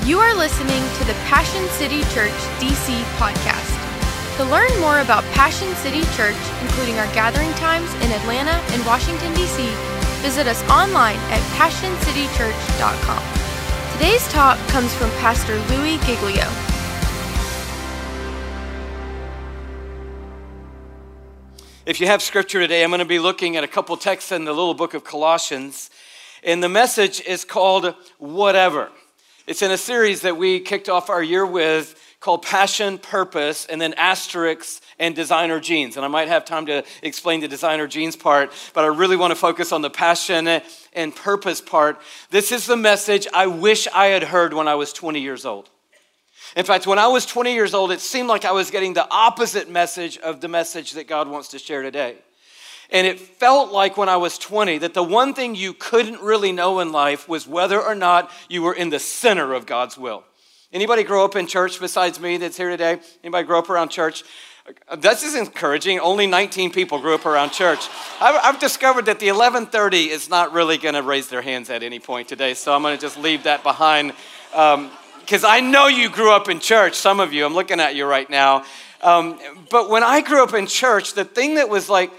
You are listening to the Passion City Church DC podcast. To learn more about Passion City Church, including our gathering times in Atlanta and Washington, D.C., visit us online at passioncitychurch.com. Today's talk comes from Pastor Louis Giglio. If you have scripture today, I'm going to be looking at a couple texts in the little book of Colossians, and the message is called Whatever. It's in a series that we kicked off our year with called Passion, Purpose, and then Asterisks and Designer Jeans. And I might have time to explain the Designer Jeans part, but I really want to focus on the Passion and Purpose part. This is the message I wish I had heard when I was 20 years old. In fact, when I was 20 years old, it seemed like I was getting the opposite message of the message that God wants to share today. And it felt like when I was 20 that the one thing you couldn't really know in life was whether or not you were in the center of God's will. Anybody grow up in church besides me that's here today? Anybody grow up around church? This is encouraging. Only 19 people grew up around church. I've discovered that the 11:30 is not really going to raise their hands at any point today, so I'm going to just leave that behind because I know you grew up in church, some of you. I'm looking at you right now. But when I grew up in church, the thing that was like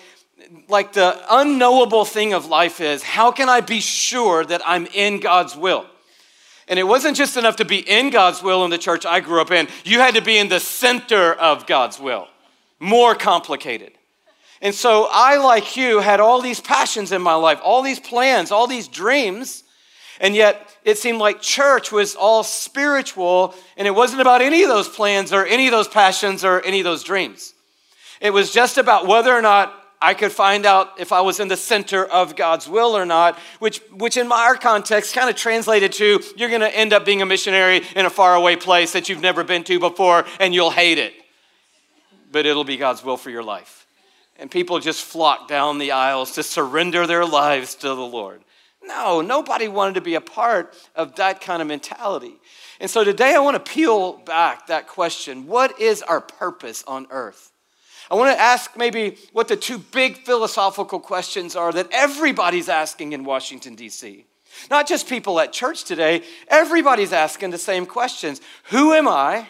the unknowable thing of life is, how can I be sure that I'm in God's will? And it wasn't just enough to be in God's will in the church I grew up in. You had to be in the center of God's will. More complicated. And so I, like you, had all these passions in my life, all these plans, all these dreams, and yet it seemed like church was all spiritual, and it wasn't about any of those plans or any of those passions or any of those dreams. It was just about whether or not I could find out if I was in the center of God's will or not, which in our context kind of translated to, you're going to end up being a missionary in a faraway place that you've never been to before, and you'll hate it. But it'll be God's will for your life. And people just flock down the aisles to surrender their lives to the Lord. No, nobody wanted to be a part of that kind of mentality. And so today I want to peel back that question. What is our purpose on earth? I want to ask maybe what the two big philosophical questions are that everybody's asking in Washington, D.C. Not just people at church today, everybody's asking the same questions. Who am I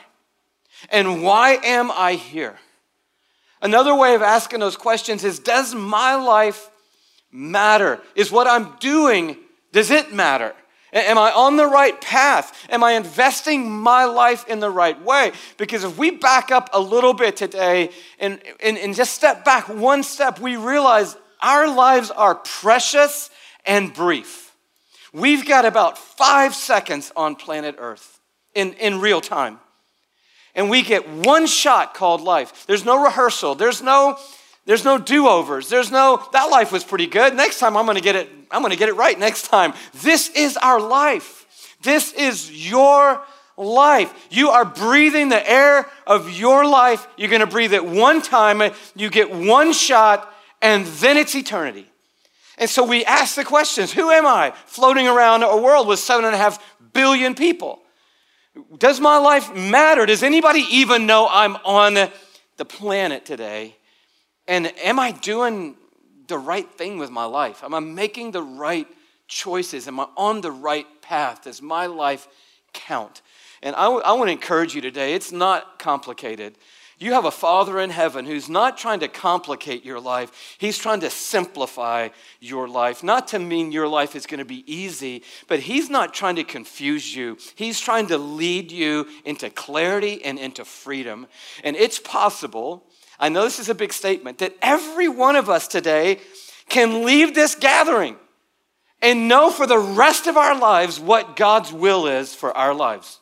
and why am I here? Another way of asking those questions is, does my life matter? Is what I'm doing, does it matter? Am I on the right path? Am I investing my life in the right way? Because if we back up a little bit today and just step back one step, we realize our lives are precious and brief. We've got about 5 seconds on planet Earth in real time. And we get one shot called life. There's no rehearsal. There's no do-overs. That life was pretty good. Next time I'm going to get it right next time. This is our life. This is your life. You are breathing the air of your life. You're going to breathe it one time. You get one shot, and then it's eternity. And so we ask the questions, who am I floating around a world with 7.5 billion people? Does my life matter? Does anybody even know I'm on the planet today? And am I doing the right thing with my life? Am I making the right choices? Am I on the right path? Does my life count? And I want to encourage you today, it's not complicated. You have a Father in heaven who's not trying to complicate your life. He's trying to simplify your life. Not to mean your life is going to be easy, but he's not trying to confuse you. He's trying to lead you into clarity and into freedom. And it's possible, I know this is a big statement, that every one of us today can leave this gathering and know for the rest of our lives what God's will is for our lives.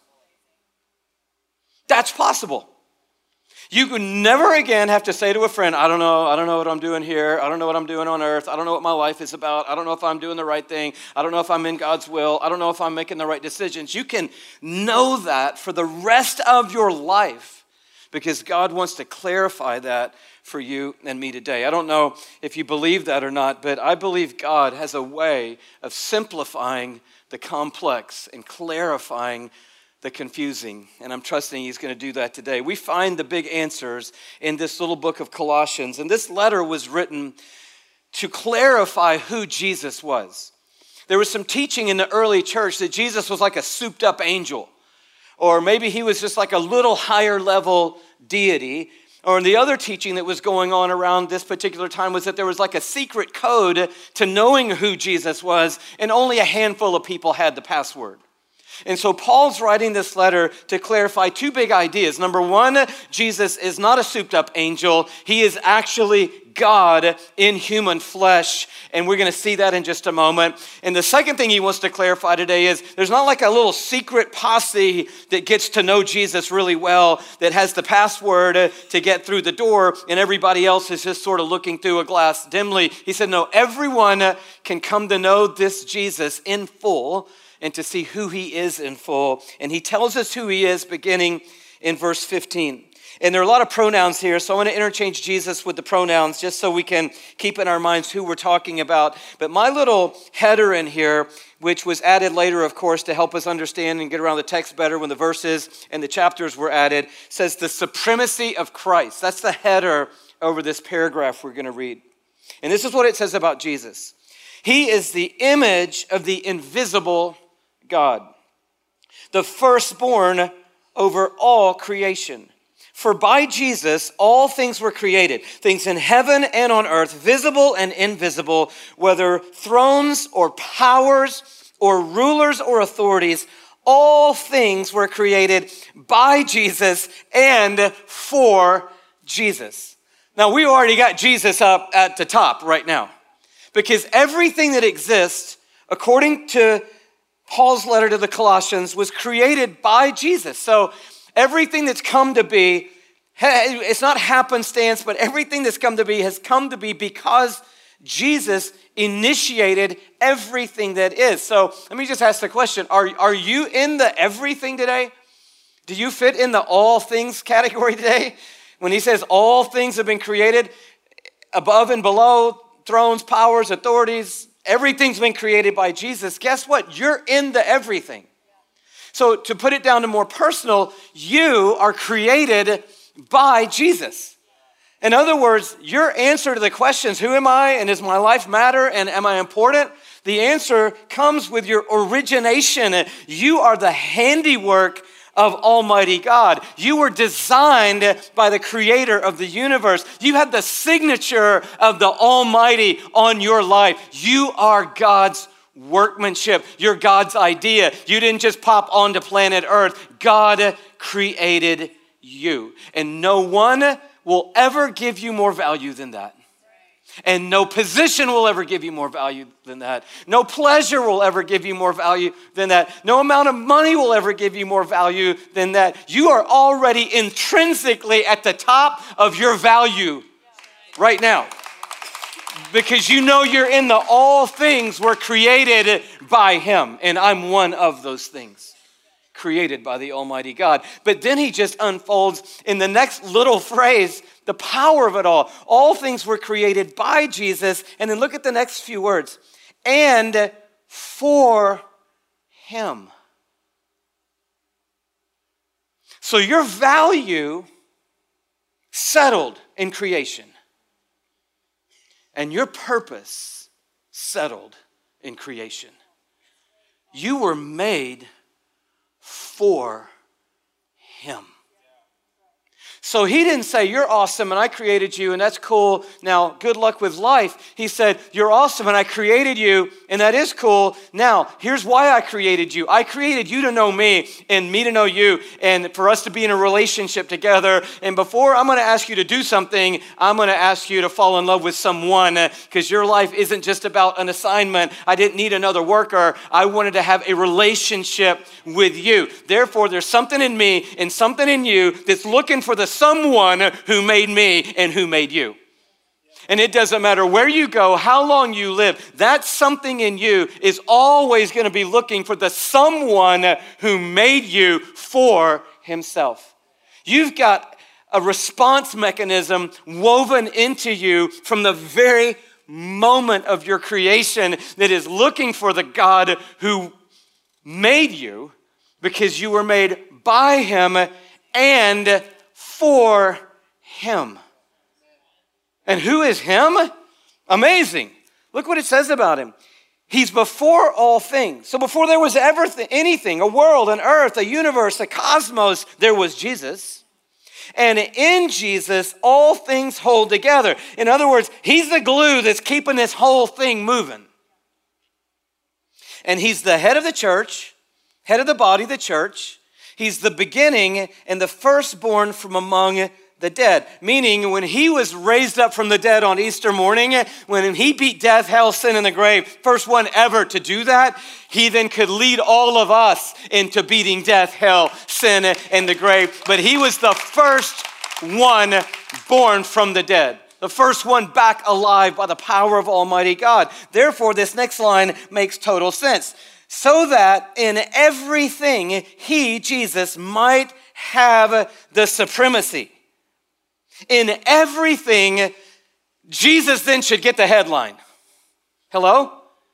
That's possible. You could never again have to say to a friend, I don't know what I'm doing here. I don't know what I'm doing on earth. I don't know what my life is about. I don't know if I'm doing the right thing. I don't know if I'm in God's will. I don't know if I'm making the right decisions. You can know that for the rest of your life because God wants to clarify that for you and me today. I don't know if you believe that or not, but I believe God has a way of simplifying the complex and clarifying the confusing, and I'm trusting he's going to do that today. We find the big answers in this little book of Colossians, and this letter was written to clarify who Jesus was. There was some teaching in the early church that Jesus was like a souped-up angel Or maybe he was just like a little higher level deity. Or the other teaching that was going on around this particular time was that there was like a secret code to knowing who Jesus was, and only a handful of people had the password. And so Paul's writing this letter to clarify two big ideas. Number one, Jesus is not a souped-up angel. He is actually God in human flesh, and we're going to see that in just a moment. And the second thing he wants to clarify today is there's not like a little secret posse that gets to know Jesus really well, that has the password to get through the door, and everybody else is just sort of looking through a glass dimly. He said, no, everyone can come to know this Jesus in full and to see who he is in full. And he tells us who he is beginning in verse 15. And there are a lot of pronouns here, so I want to interchange Jesus with the pronouns just so we can keep in our minds who we're talking about. But my little header in here, which was added later, of course, to help us understand and get around the text better when the verses and the chapters were added, says the supremacy of Christ. That's the header over this paragraph we're going to read. And this is what it says about Jesus. He is the image of the invisible God, the firstborn over all creation. For by Jesus, all things were created, things in heaven and on earth, visible and invisible, whether thrones or powers or rulers or authorities, all things were created by Jesus and for Jesus. Now, we already got Jesus up at the top right now, because everything that exists, according to Paul's letter to the Colossians, was created by Jesus. So everything that's come to be, it's not happenstance, but everything that's come to be has come to be because Jesus initiated everything that is. So let me just ask the question, are you in the everything today? Do you fit in the all things category today? When he says all things have been created, above and below, thrones, powers, authorities, everything's been created by Jesus. Guess what? You're in the everything. So to put it down to more personal, you are created by Jesus. In other words, your answer to the questions, who am I and does my life matter and am I important? The answer comes with your origination. You are the handiwork of Almighty God. You were designed by the creator of the universe. You have the signature of the Almighty on your life. You are God's workmanship. You're God's idea. You didn't just pop onto planet Earth. God created you. And no one will ever give you more value than that. And no position will ever give you more value than that. No pleasure will ever give you more value than that. No amount of money will ever give you more value than that. You are already intrinsically at the top of your value right now. Because you know you're in the all things were created by him. And I'm one of those things, created by the Almighty God. But then he just unfolds in the next little phrase the power of it all. All things were created by Jesus. And then look at the next few words. And for him. So your value settled in creation. And your purpose settled in creation. You were made for him. So he didn't say, you're awesome and I created you and that's cool. Now, good luck with life. He said, you're awesome and I created you and that is cool. Now, here's why I created you. I created you to know me and me to know you and for us to be in a relationship together. And before I'm going to ask you to do something, I'm going to ask you to fall in love with someone because your life isn't just about an assignment. I didn't need another worker. I wanted to have a relationship with you. Therefore, there's something in me and something in you that's looking for the someone who made me and who made you. And it doesn't matter where you go, how long you live, that something in you is always going to be looking for the someone who made you for himself. You've got a response mechanism woven into you from the very moment of your creation that is looking for the God who made you because you were made by him and for him. And who is him? Amazing. Look what it says about him. He's before all things. So before there was ever anything, a world, an earth, a universe, a cosmos, there was Jesus. And in Jesus, all things hold together. In other words, he's the glue that's keeping this whole thing moving. And he's the head of the church, head of the body of the church. He's the beginning and the firstborn from among the dead. Meaning, when he was raised up from the dead on Easter morning, when he beat death, hell, sin, and the grave, first one ever to do that, he then could lead all of us into beating death, hell, sin, and the grave. But he was the first one born from the dead. The first one back alive by the power of Almighty God. Therefore, this next line makes total sense. So that in everything he, Jesus, might have the supremacy. In everything, Jesus then should get the headline. Hello?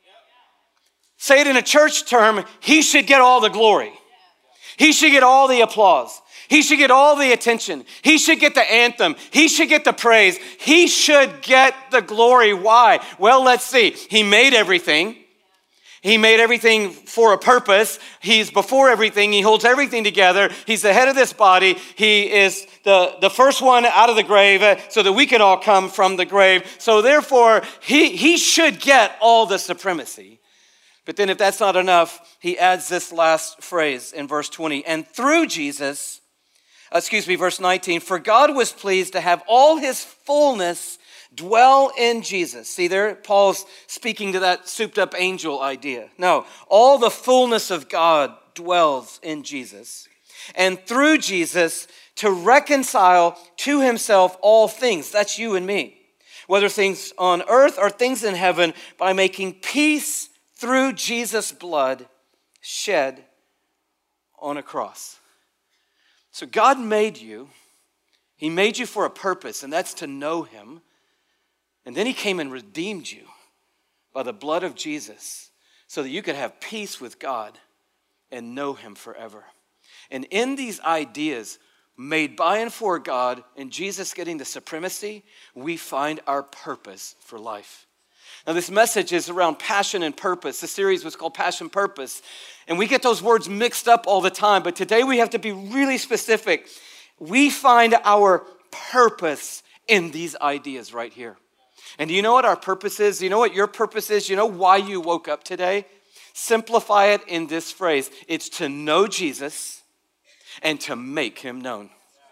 Say it in a church term, he should get all the glory. He should get all the applause. He should get all the attention. He should get the anthem. He should get the praise. He should get the glory. Why? Well, let's see. He made everything. He made everything for a purpose. He's before everything. He holds everything together. He's the head of this body. He is the first one out of the grave so that we can all come from the grave. So therefore, he should get all the supremacy. But then if that's not enough, he adds this last phrase in verse 20. And through Jesus, verse 19, for God was pleased to have all his fullness dwell in Jesus. See there, Paul's speaking to that souped up angel idea. No, all the fullness of God dwells in Jesus. And through Jesus, to reconcile to himself all things. That's you and me. Whether things on earth or things in heaven, by making peace through Jesus' blood shed on a cross. So God made you. He made you for a purpose, and that's to know him. And then he came and redeemed you by the blood of Jesus so that you could have peace with God and know him forever. And in these ideas made by and for God and Jesus getting the supremacy, we find our purpose for life. Now this message is around passion and purpose. The series was called Passion Purpose. And we get those words mixed up all the time, but today we have to be really specific. We find our purpose in these ideas right here. And do you know what our purpose is? Do you know what your purpose is? You know why you woke up today? Simplify it in this phrase. It's to know Jesus and to make him known.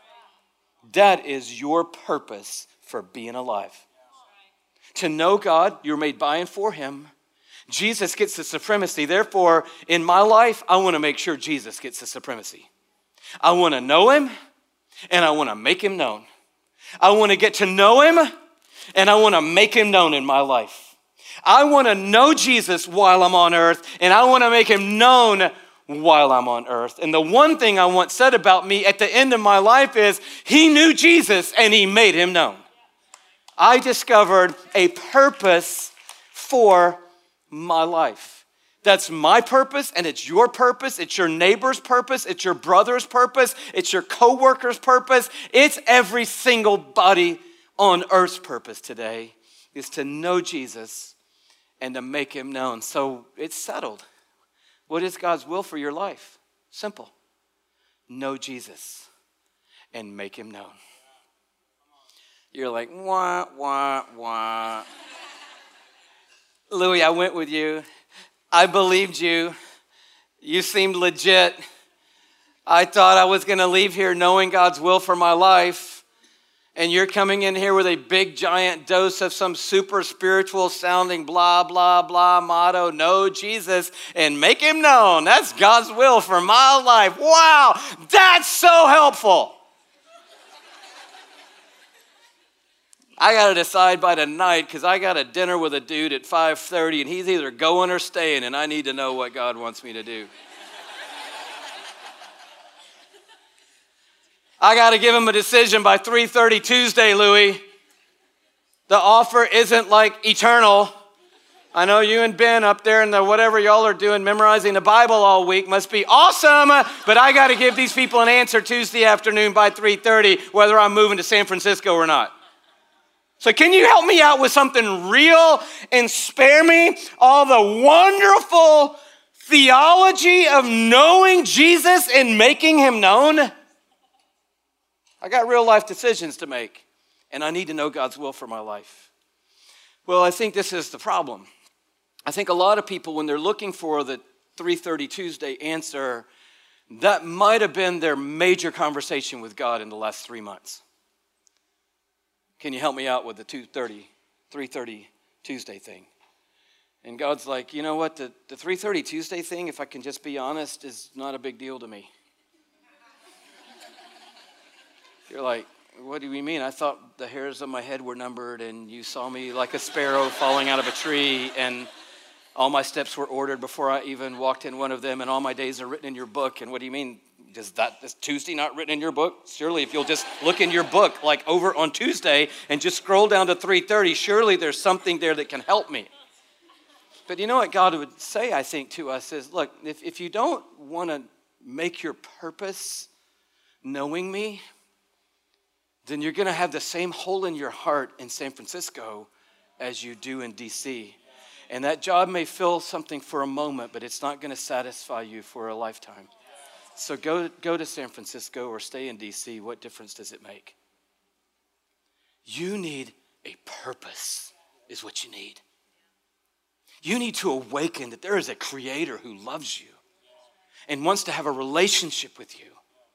That is your purpose for being alive. To know God, you're made by and for him. Jesus gets the supremacy. Therefore, in my life, I want to make sure Jesus gets the supremacy. I want to know him and I want to make him known. I want to get to know him and I want to make him known in my life. I want to know Jesus while I'm on earth, and I want to make him known while I'm on earth. And the one thing I want said about me at the end of my life is, he knew Jesus and he made him known. I discovered a purpose for my life. That's my purpose, and it's your purpose. It's your neighbor's purpose. It's your brother's purpose. It's your co-worker's purpose. It's every single body on earth's purpose today, is to know Jesus and to make him known. So it's settled. What is God's will for your life? Simple. Know Jesus and make him known. You're like, wah, wah, wah. Louis, I went with you. I believed you. You seemed legit. I thought I was going to leave here knowing God's will for my life. And you're coming in here with a big giant dose of some super spiritual sounding blah, blah, blah motto, know Jesus and make him known. That's God's will for my life. Wow, that's so helpful. I got to decide by tonight because I got a dinner with a dude at 5:30 and he's either going or staying, and I need to know what God wants me to do. I got to give him a decision by 3:30 Tuesday, Louis. The offer isn't like eternal. I know you and Ben up there in the whatever y'all are doing, memorizing the Bible all week, must be awesome, but I got to give these people an answer Tuesday afternoon by 3:30, whether I'm moving to San Francisco or not. So can you help me out with something real and spare me all the wonderful theology of knowing Jesus and making him known? I got real life decisions to make, and I need to know God's will for my life. Well, I think this is the problem. I think a lot of people, when they're looking for the 3:30 Tuesday answer, that might have been their major conversation with God in the last 3 months. Can you help me out with the 3:30 Tuesday thing? And God's like, you know what, the 3:30 Tuesday thing, if I can just be honest, is not a big deal to me. You're like, what do you mean? I thought the hairs of my head were numbered and you saw me like a sparrow falling out of a tree and all my steps were ordered before I even walked in one of them and all my days are written in your book. And what do you mean? Is Tuesday not written in your book? Surely if you'll just look in your book like over on Tuesday and just scroll down to 3:30, surely there's something there that can help me. But you know what God would say, I think, to us is, look, if you don't want to make your purpose knowing me, then you're going to have the same hole in your heart in San Francisco as you do in DC. And that job may fill something for a moment, but it's not going to satisfy you for a lifetime. So go to San Francisco or stay in DC. What difference does it make? You need a purpose is what you need. You need to awaken that there is a creator who loves you and wants to have a relationship with you.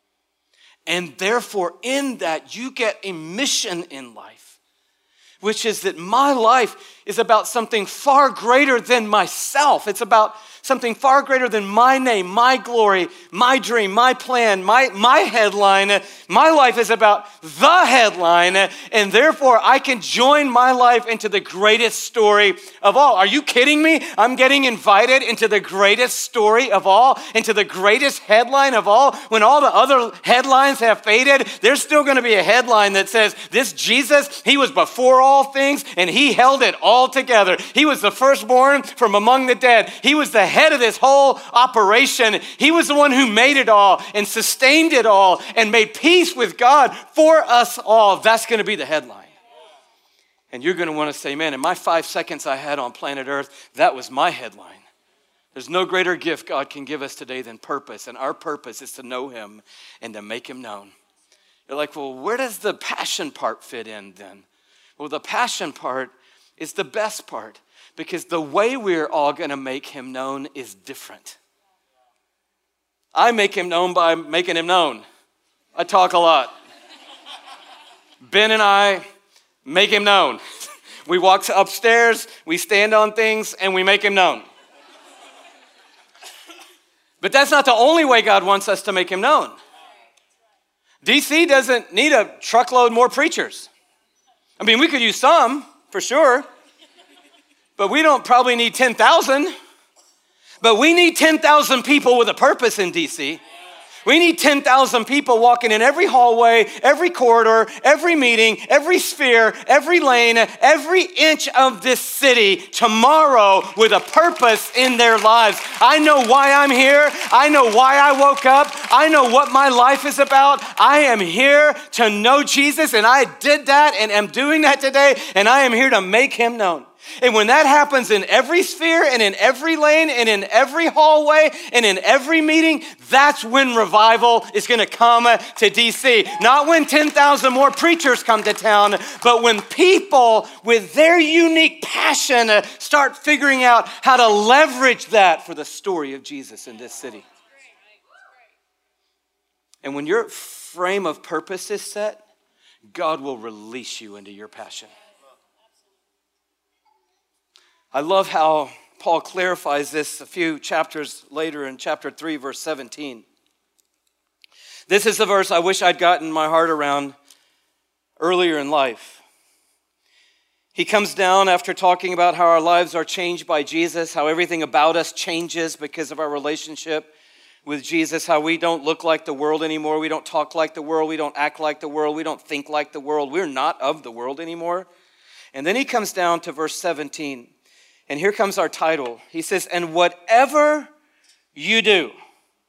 And therefore, in that, you get a mission in life, which is that my life is about something far greater than myself. It's about something far greater than my name, my glory, my dream, my plan, my headline. My life is about the headline, and therefore I can join my life into the greatest story of all. Are you kidding me? I'm getting invited into the greatest story of all, into the greatest headline of all. When all the other headlines have faded, there's still going to be a headline that says, this Jesus, he was before all things, and he held it all together. He was the firstborn from among the dead. He was the head of this whole operation. He was the one who made it all and sustained it all and made peace with God for us all. That's going to be the headline. And you're going to want to say, man, in my 5 seconds I had on planet Earth, that was my headline. There's no greater gift God can give us today than purpose. And our purpose is to know him and to make him known. You're like, well, where does the passion part fit in then? Well, the passion part is the best part, because the way we're all going to make him known is different. I make him known by making him known. I talk a lot. Ben and I make him known. We walk upstairs, we stand on things, and we make him known. But that's not the only way God wants us to make him known. DC doesn't need a truckload more preachers. I mean, we could use some, for sure. But we don't probably need 10,000. But we need 10,000 people with a purpose in DC. We need 10,000 people walking in every hallway, every corridor, every meeting, every sphere, every lane, every inch of this city tomorrow with a purpose in their lives. I know why I'm here. I know why I woke up. I know what my life is about. I am here to know Jesus, and I did that and am doing that today, and I am here to make him known. And when that happens in every sphere and in every lane and in every hallway and in every meeting, that's when revival is going to come to DC. Not when 10,000 more preachers come to town, but when people with their unique passion start figuring out how to leverage that for the story of Jesus in this city. And when your frame of purpose is set, God will release you into your passion. I love how Paul clarifies this a few chapters later in chapter 3, verse 17. This is the verse I wish I'd gotten my heart around earlier in life. He comes down after talking about how our lives are changed by Jesus, how everything about us changes because of our relationship with Jesus, how we don't look like the world anymore, we don't talk like the world, we don't act like the world, we don't think like the world, we're not of the world anymore. And then he comes down to verse 17. And here comes our title. He says, and whatever you do,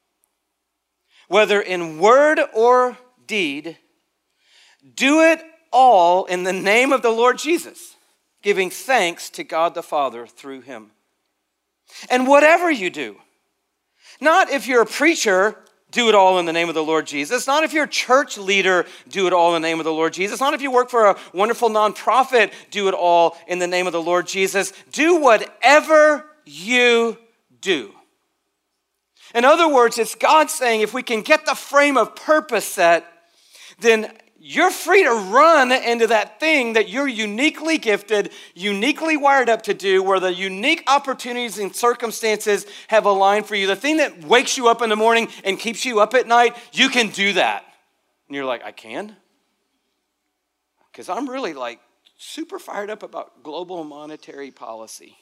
whether in word or deed, do it all in the name of the Lord Jesus, giving thanks to God the Father through him. And whatever you do, not if you're a preacher, do it all in the name of the Lord Jesus. Not if you're a church leader, do it all in the name of the Lord Jesus. Not if you work for a wonderful nonprofit, do it all in the name of the Lord Jesus. Do whatever you do. In other words, it's God saying if we can get the frame of purpose set, then you're free to run into that thing that you're uniquely gifted, uniquely wired up to do, where the unique opportunities and circumstances have aligned for you. The thing that wakes you up in the morning and keeps you up at night, you can do that. And you're like, I can? Because I'm really like super fired up about global monetary policy.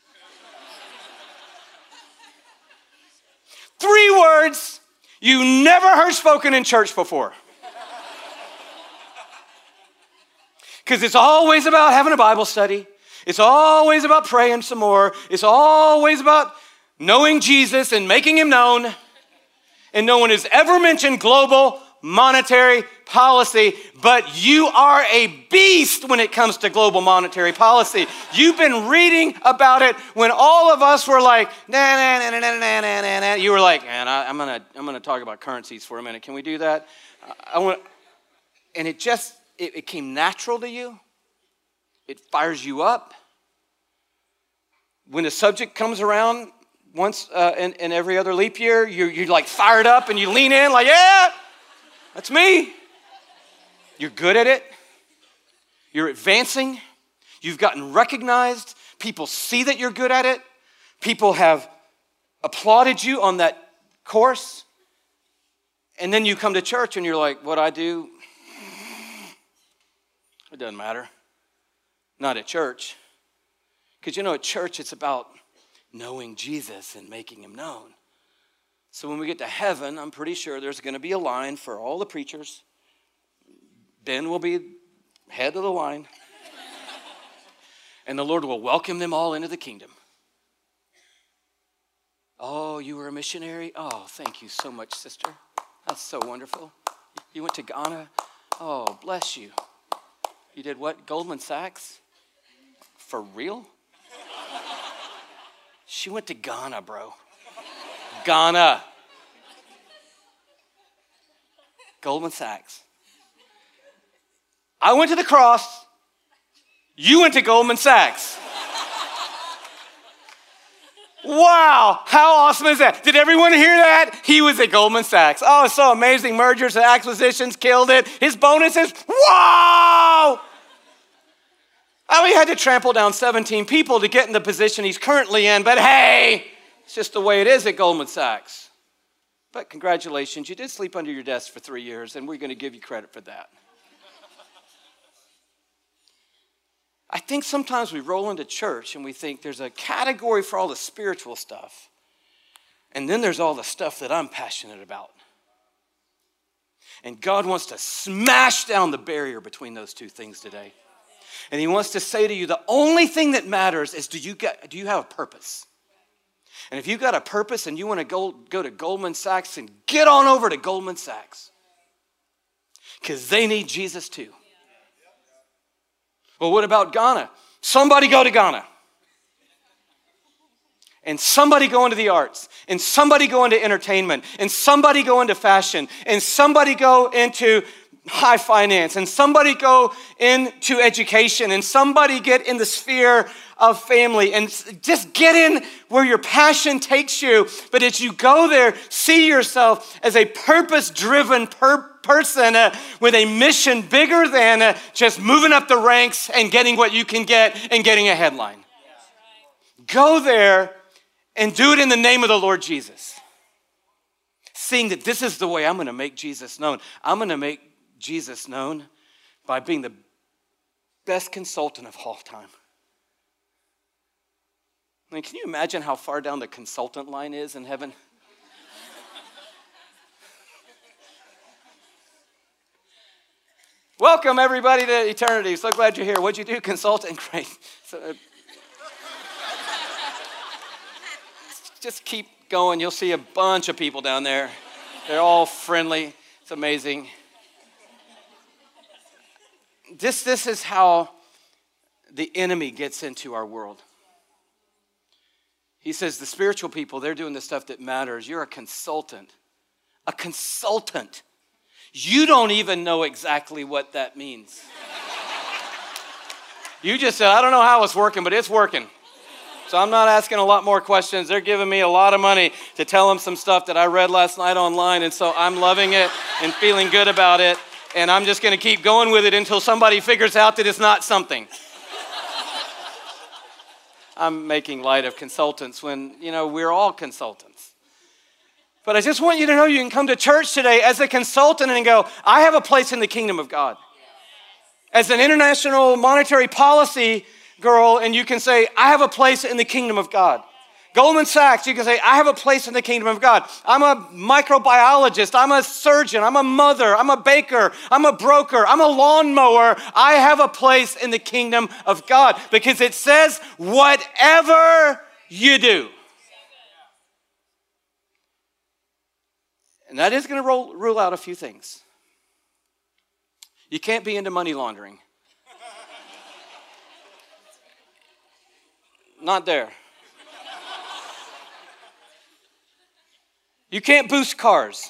3 words you never heard spoken in church before. Because it's always about having a Bible study. It's always about praying some more. It's always about knowing Jesus and making him known. And no one has ever mentioned global monetary policy, but you are a beast when it comes to global monetary policy. You've been reading about it when all of us were like, nah. You were like, man, I'm gonna talk about currencies for a minute. Can we do that? And it came natural to you. It fires you up. When the subject comes around once in every other leap year, you're like fired up and you lean in like, yeah, that's me. You're good at it. You're advancing. You've gotten recognized. People see that you're good at it. People have applauded you on that course. And then you come to church and you're like, what I do, it doesn't matter. Not at church. Because at church it's about knowing Jesus and making him known. So when we get to heaven, I'm pretty sure there's going to be a line for all the preachers. Ben will be head of the line. And the Lord will welcome them all into the kingdom. Oh, you were a missionary? Oh, thank you so much, sister. That's so wonderful. You went to Ghana? Oh, bless you. You did what? Goldman Sachs? For real? She went to Ghana, bro. Ghana. Goldman Sachs. I went to the cross. You went to Goldman Sachs. Wow, how awesome is that? Did everyone hear that? He was at Goldman Sachs. Oh, it's so amazing. Mergers and acquisitions, killed it. His bonuses, wow! Oh, he had to trample down 17 people to get in the position he's currently in, but hey, it's just the way it is at Goldman Sachs. But congratulations, you did sleep under your desk for 3 years, and we're going to give you credit for that. I think sometimes we roll into church and we think there's a category for all the spiritual stuff, and then there's all the stuff that I'm passionate about. And God wants to smash down the barrier between those two things today. And he wants to say to you, the only thing that matters is do you have a purpose? And if you've got a purpose and you want to go to Goldman Sachs, then get on over to Goldman Sachs. Because they need Jesus too. Well, what about Ghana? Somebody go to Ghana. And somebody go into the arts. And somebody go into entertainment. And somebody go into fashion. And somebody go into high finance. And somebody go into education. And somebody get in the sphere of family. And just get in where your passion takes you. But as you go there, see yourself as a purpose-driven person with a mission bigger than just moving up the ranks and getting what you can get and getting a headline. Go there and do it in the name of the Lord Jesus. Seeing that this is the way I'm going to make Jesus known. I'm going to make Jesus known by being the best consultant of all time. I mean, can you imagine how far down the consultant line is in heaven? Welcome, everybody, to eternity. So glad you're here. What'd you do? Consultant? Great. So, just keep going. You'll see a bunch of people down there. They're all friendly. It's amazing. this is how the enemy gets into our world. He says the spiritual people, they're doing the stuff that matters. You're a consultant. A consultant. You don't even know exactly what that means. You just said, I don't know how it's working, but it's working. So I'm not asking a lot more questions. They're giving me a lot of money to tell them some stuff that I read last night online, and so I'm loving it and feeling good about it, and I'm just going to keep going with it until somebody figures out that it's not something. I'm making light of consultants when, we're all consultants. But I just want you to know you can come to church today as a consultant and go, I have a place in the kingdom of God. As an international monetary policy girl, and you can say, I have a place in the kingdom of God. Goldman Sachs, you can say, I have a place in the kingdom of God. I'm a microbiologist, I'm a surgeon, I'm a mother, I'm a baker, I'm a broker, I'm a lawnmower. I have a place in the kingdom of God because it says, whatever you do. And that is going to rule out a few things. You can't be into money laundering. Not there. You can't boost cars.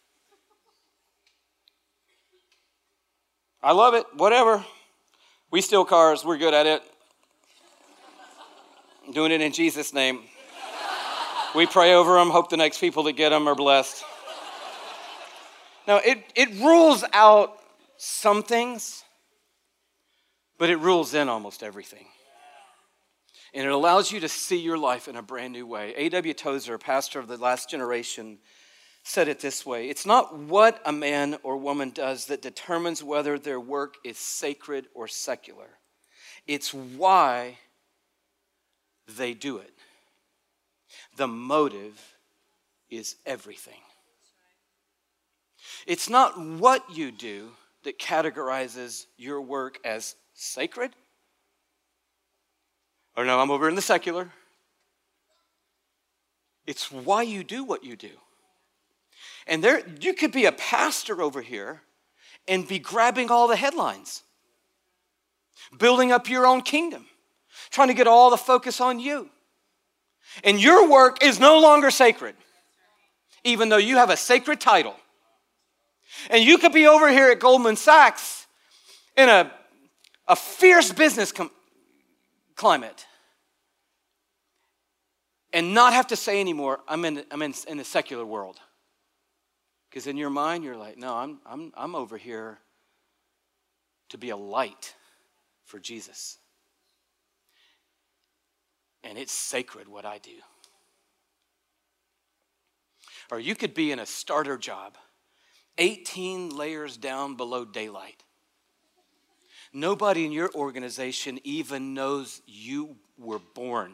I love it, whatever. We steal cars, we're good at it. I'm doing it in Jesus' name. We pray over them, hope the next people that get them are blessed. Now, it rules out some things, but it rules in almost everything. And it allows you to see your life in a brand new way. A.W. Tozer, pastor of the last generation, said it this way: it's not what a man or woman does that determines whether their work is sacred or secular. It's why they do it. The motive is everything. It's not what you do that categorizes your work as sacred. Or no, I'm over in the secular. It's why you do what you do. And you could be a pastor over here and be grabbing all the headlines, building up your own kingdom, trying to get all the focus on you. And your work is no longer sacred, even though you have a sacred title. And you could be over here at Goldman Sachs in a fierce business climate and not have to say anymore, I'm in the secular world. Because in your mind, you're like, no, I'm over here to be a light for Jesus. And it's sacred what I do. Or you could be in a starter job, 18 layers down below daylight. Nobody in your organization even knows you were born.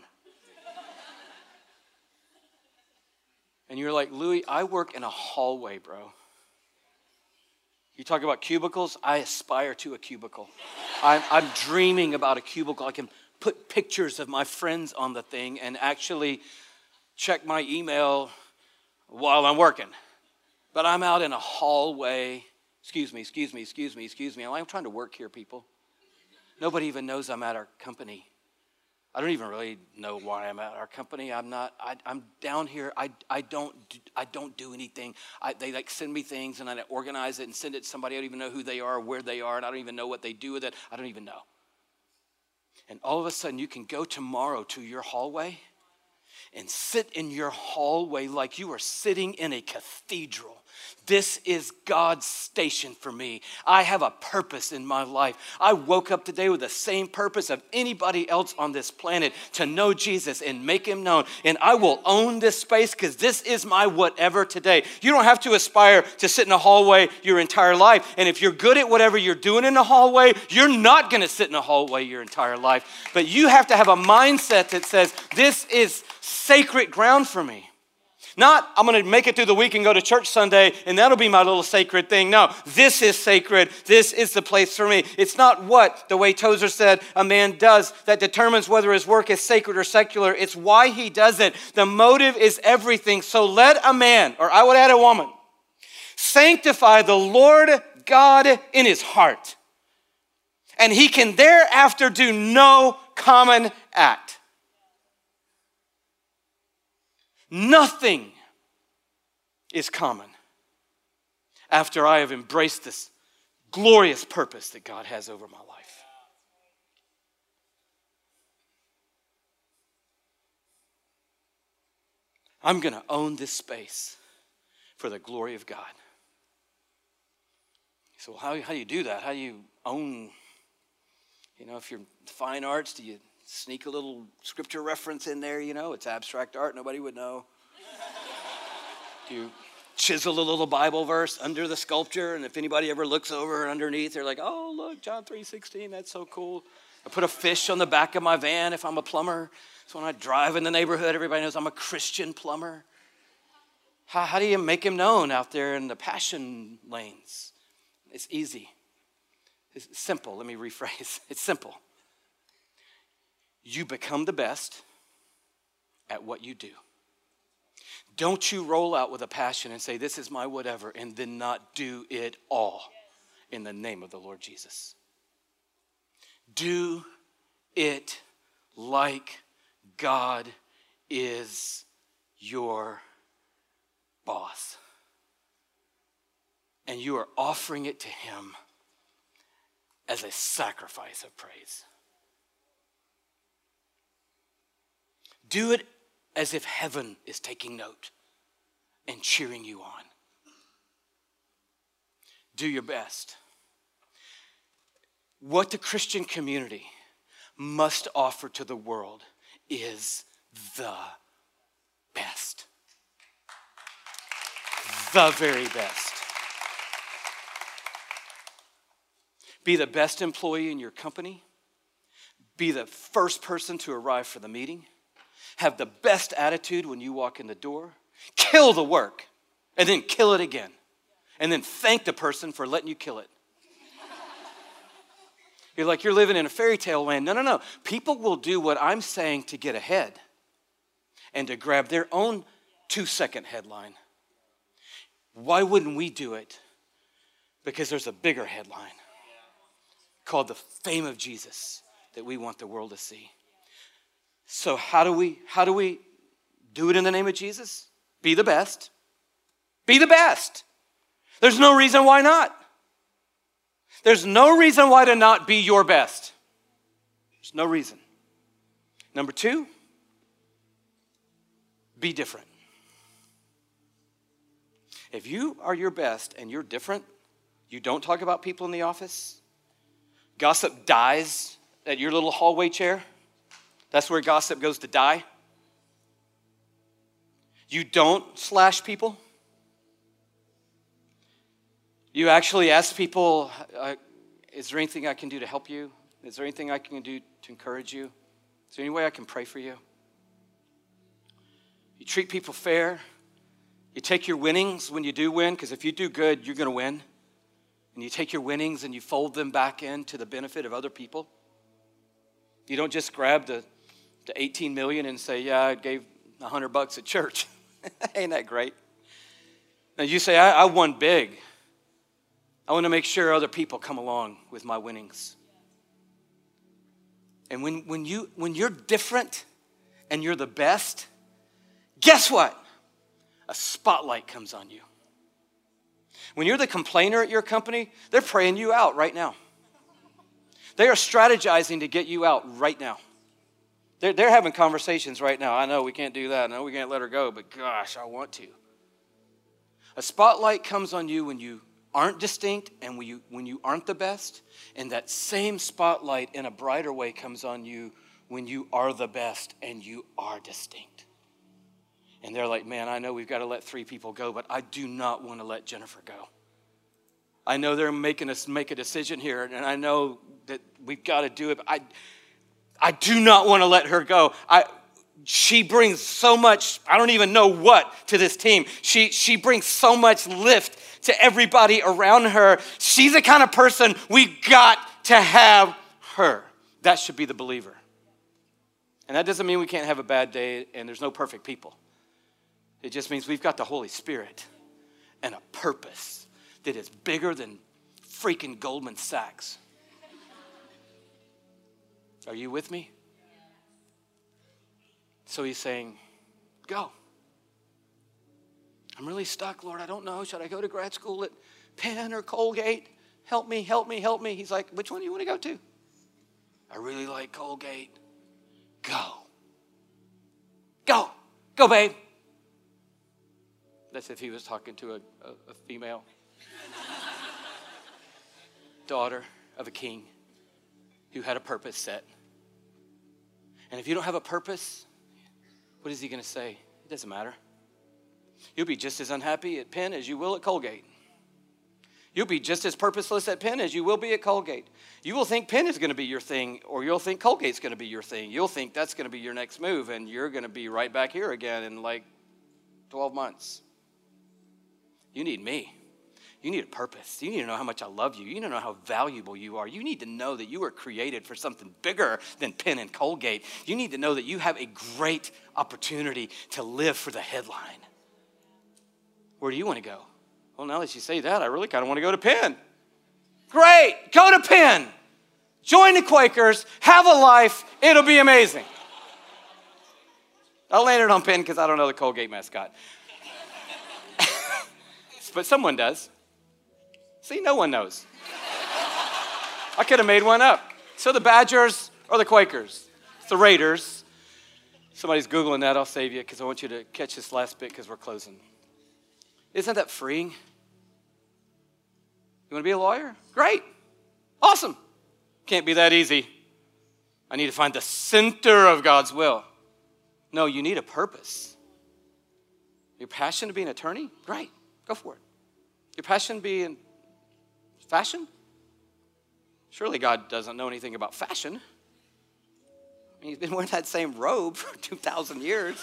And you're like, Louis, I work in a hallway, bro. You talk about cubicles? I aspire to a cubicle. I'm dreaming about a cubicle. I can put pictures of my friends on the thing and actually check my email while I'm working. But I'm out in a hallway. Excuse me. I'm trying to work here, people. Nobody even knows I'm at our company. I don't even really know why I'm at our company. I'm down here. I don't do anything. They like send me things and I organize it and send it to somebody. I don't even know who they are or where they are, and I don't even know what they do with it. I don't even know. And all of a sudden you can go tomorrow to your hallway and sit in your hallway like you are sitting in a cathedral. This is God's station for me. I have a purpose in my life. I woke up today with the same purpose of anybody else on this planet, to know Jesus and make him known. And I will own this space because this is my whatever today. You don't have to aspire to sit in a hallway your entire life. And if you're good at whatever you're doing in the hallway, you're not going to sit in a hallway your entire life. But you have to have a mindset that says, this is sacred ground for me. Not, I'm going to make it through the week and go to church Sunday, and that'll be my little sacred thing. No, this is sacred. This is the place for me. It's not what, the way Tozer said, a man does that determines whether his work is sacred or secular. It's why he does it. The motive is everything. So let a man, or I would add a woman, sanctify the Lord God in his heart. And he can thereafter do no common act. Nothing is common after I have embraced this glorious purpose that God has over my life. I'm going to own this space for the glory of God. So how do you do that? How do you own, if you're fine arts, do you sneak a little scripture reference in there? It's abstract art, nobody would know. Do you chisel a little Bible verse under the sculpture, and if anybody ever looks over underneath, they're like, oh, look, John 3:16, that's so cool. I put a fish on the back of my van if I'm a plumber. So when I drive in the neighborhood, everybody knows I'm a Christian plumber. How do you make him known out there in the passion lanes? It's easy. It's simple. Let me rephrase. It's simple. You become the best at what you do. Don't you roll out with a passion and say, this is my whatever, and then not do it all in the name of the Lord Jesus. Do it like God is your boss. And you are offering it to him as a sacrifice of praise. Do it as if heaven is taking note and cheering you on. Do your best. What the Christian community must offer to the world is the best. The very best. Be the best employee in your company. Be the first person to arrive for the meeting. Have the best attitude when you walk in the door. Kill the work and then kill it again. And then thank the person for letting you kill it. You're like, you're living in a fairy tale land. No. People will do what I'm saying to get ahead and to grab their own 2-second headline. Why wouldn't we do it? Because there's a bigger headline called the fame of Jesus that we want the world to see. So how do we do it in the name of Jesus? Be the best. Be the best. There's no reason why not. There's no reason why to not be your best. There's no reason. Number 2, be different. If you are your best and you're different, you don't talk about people in the office, gossip dies at your little hallway chair. That's where gossip goes to die. You don't slash people. You actually ask people, is there anything I can do to help you? Is there anything I can do to encourage you? Is there any way I can pray for you? You treat people fair. You take your winnings when you do win, because if you do good, you're going to win. And you take your winnings and you fold them back into the benefit of other people. You don't just grab the 18 million and say, yeah, I gave $100 at church. Ain't that great? Now you say, I won big. I want to make sure other people come along with my winnings. And when you're different and you're the best, guess what? A spotlight comes on you. When you're the complainer at your company, they're praying you out right now. They are strategizing to get you out right now. They're having conversations right now. I know we can't do that. I know we can't let her go, but gosh, I want to. A spotlight comes on you when you aren't distinct and when you aren't the best. And that same spotlight in a brighter way comes on you when you are the best and you are distinct. And they're like, man, I know we've got to let 3 people go, but I do not want to let Jennifer go. I know they're making us make a decision here, and I know that we've got to do it, but I do not want to let her go. She brings so much, I don't even know what, to this team. She brings so much lift to everybody around her. She's the kind of person we got to have her. That should be the believer. And that doesn't mean we can't have a bad day and there's no perfect people. It just means we've got the Holy Spirit and a purpose that is bigger than freaking Goldman Sachs. Are you with me? So he's saying, go. I'm really stuck, Lord. I don't know. Should I go to grad school at Penn or Colgate? Help me, help me, help me. He's like, which one do you want to go to? I really like Colgate. Go. Go. Go, babe. That's if he was talking to a female daughter of a king who had a purpose set. And if you don't have a purpose, what is he going to say? It doesn't matter. You'll be just as unhappy at Penn as you will at Colgate. You'll be just as purposeless at Penn as you will be at Colgate. You will think Penn is going to be your thing, or you'll think Colgate's going to be your thing. You'll think that's going to be your next move, and you're going to be right back here again in like 12 months. You need me. You need a purpose. You need to know how much I love you. You need to know how valuable you are. You need to know that you were created for something bigger than Penn and Colgate. You need to know that you have a great opportunity to live for the headline. Where do you want to go? Well, now that you say that, I really kind of want to go to Penn. Great, go to Penn. Join the Quakers, have a life, it'll be amazing. I landed on Penn because I don't know the Colgate mascot. But someone does. See, no one knows. I could have made one up. So the Badgers or the Quakers? It's the Raiders. Somebody's Googling that, I'll save you because I want you to catch this last bit because we're closing. Isn't that freeing? You want to be a lawyer? Great. Awesome. Can't be that easy. I need to find the center of God's will. No, you need a purpose. Your passion to be an attorney? Great. Go for it. Your passion to be in fashion? Surely God doesn't know anything about fashion. I mean, he's been wearing that same robe for 2,000 years.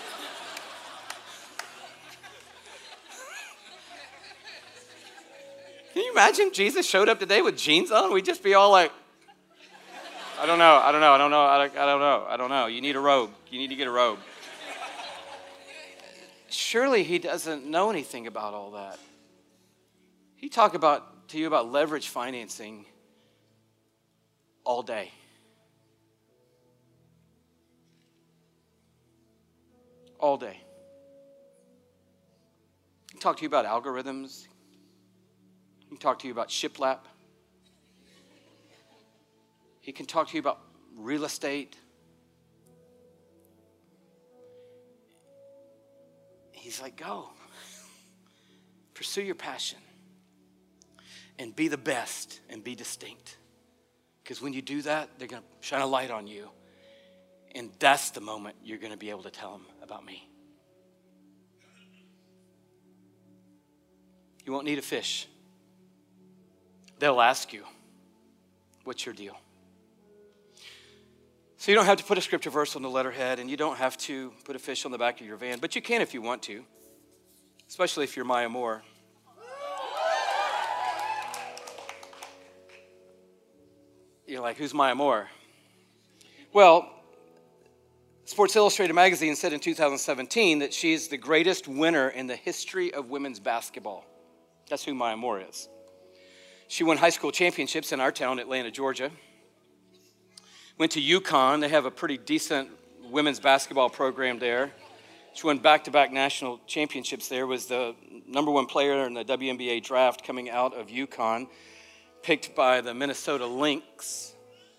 Can you imagine if Jesus showed up today with jeans on? We'd just be all like, I don't know. You need a robe. You need to get a robe. Surely he doesn't know anything about all that. He talked to you about leverage financing all day. All day. He talked to you about algorithms. He can talk to you about shiplap. He can talk to you about real estate. He's like, go. Pursue your passion. And be the best and be distinct. Because when you do that, they're going to shine a light on you. And that's the moment you're going to be able to tell them about me. You won't need a fish. They'll ask you, what's your deal? So you don't have to put a scripture verse on the letterhead, and you don't have to put a fish on the back of your van, but you can if you want to, especially if you're Maya Moore. You're like, who's Maya Moore? Well, Sports Illustrated magazine said in 2017 that she's the greatest winner in the history of women's basketball. That's who Maya Moore is. She won high school championships in our town, Atlanta, Georgia. Went to UConn. They have a pretty decent women's basketball program there. She won back-to-back national championships there, was the number one player in the WNBA draft coming out of UConn, picked by the Minnesota Lynx.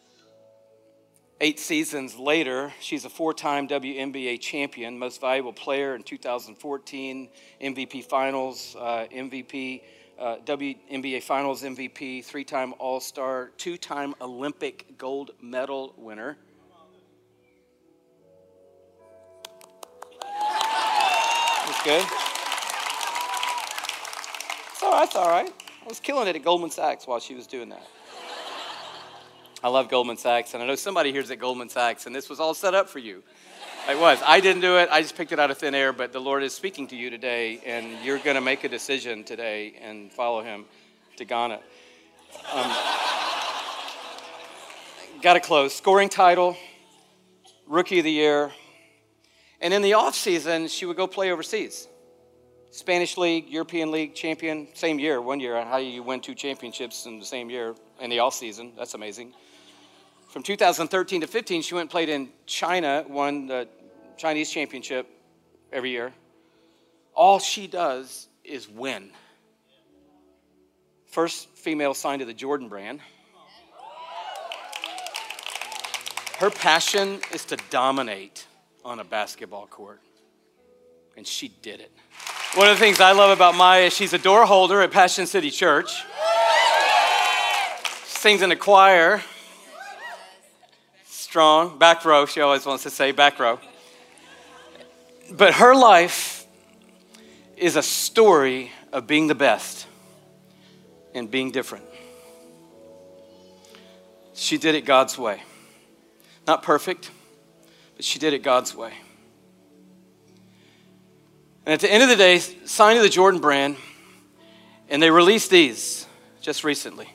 8 seasons later, she's a 4-time WNBA champion, most valuable player in 2014, MVP Finals, MVP, WNBA Finals MVP, 3-time All-Star, 2-time Olympic gold medal winner. That's good. That's all right. I was killing it at Goldman Sachs while she was doing that. I love Goldman Sachs, and I know somebody here's at Goldman Sachs, and this was all set up for you. It was. I didn't do it. I just picked it out of thin air, but the Lord is speaking to you today, and you're going to make a decision today and follow him to Ghana. Got to close. Scoring title, Rookie of the Year, and in the off-season, she would go play overseas. Spanish League, European League champion, same year, 1 year. How do you win 2 championships in the same year in the off-season? That's amazing. From 2013 to 15, she went and played in China, won the Chinese championship every year. All she does is win. First female signed to the Jordan brand. Her passion is to dominate on a basketball court. And she did it. One of the things I love about Maya is she's a door holder at Passion City Church. She sings in the choir. Strong. Back row, she always wants to say, back row. But her life is a story of being the best and being different. She did it God's way. Not perfect, but she did it God's way. And at the end of the day, signed to the Jordan brand, and they released these just recently.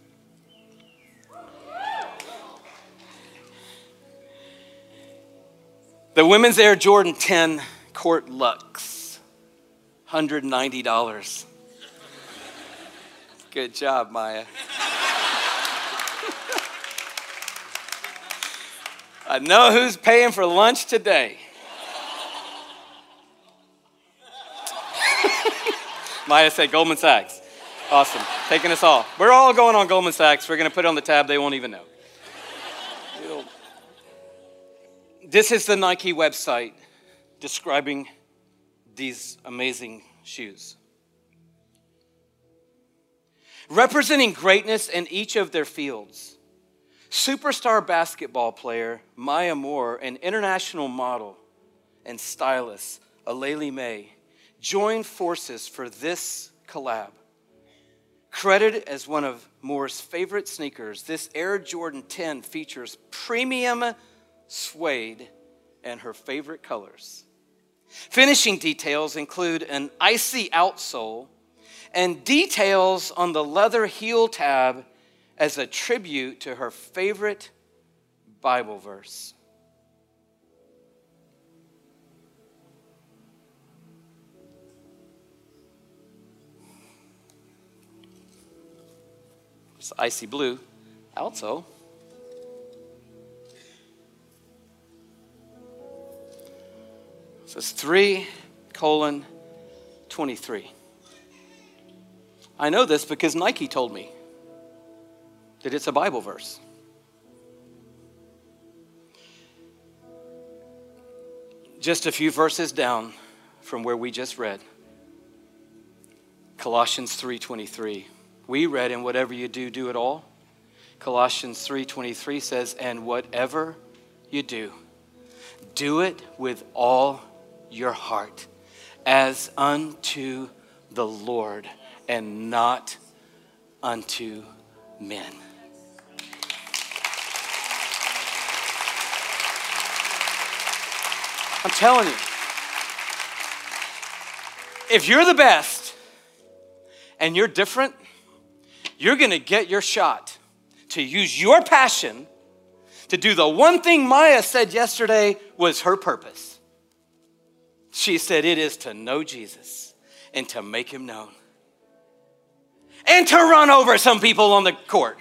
The Women's Air Jordan 10 Court Luxe, $190. Good job, Maya. I know who's paying for lunch today. Maya said Goldman Sachs. Awesome. Taking us all. We're all going on Goldman Sachs. We're going to put it on the tab. They won't even know. This is the Nike website describing these amazing shoes. Representing greatness in each of their fields, superstar basketball player Maya Moore and international model and stylist Aleli May joined forces for this collab. Credited as one of Moore's favorite sneakers, this Air Jordan 10 features premium suede and her favorite colors. Finishing details include an icy outsole and details on the leather heel tab as a tribute to her favorite Bible verse. It's icy blue outsole. So it's 3:23. I know this because Nike told me that it's a Bible verse. Just a few verses down from where we just read. Colossians 3:23. We read, and whatever you do, do it all. Colossians 3:23 says, and whatever you do, do it with all your heart, as unto the Lord and not unto men. I'm telling you, if you're the best and you're different, you're going to get your shot to use your passion to do the one thing Maya said yesterday was her purpose. She said it is to know Jesus and to make him known. And to run over some people on the court.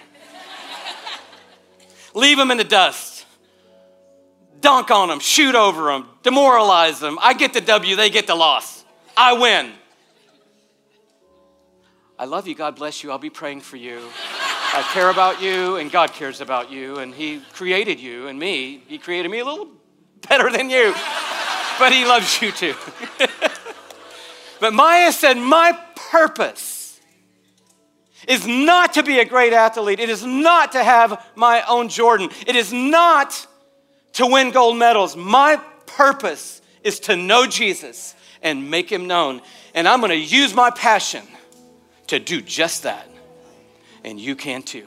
Leave them in the dust. Dunk on them, shoot over them, demoralize them. I get the W, they get the loss. I win. I love you, God bless you, I'll be praying for you. I care about you and God cares about you and he created you and me. He created me a little better than you, but he loves you too. But Maya said, my purpose is not to be a great athlete. It is not to have my own Jordan. It is not to win gold medals. My purpose is to know Jesus and make him known. And I'm going to use my passion to do just that. And you can too.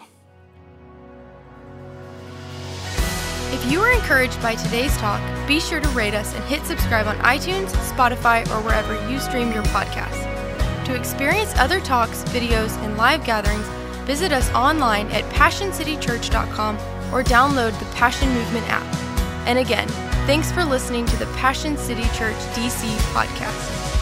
If you were encouraged by today's talk, be sure to rate us and hit subscribe on iTunes, Spotify, or wherever you stream your podcast. To experience other talks, videos, and live gatherings, visit us online at PassionCityChurch.com or download the Passion Movement app. And again, thanks for listening to the Passion City Church DC podcast.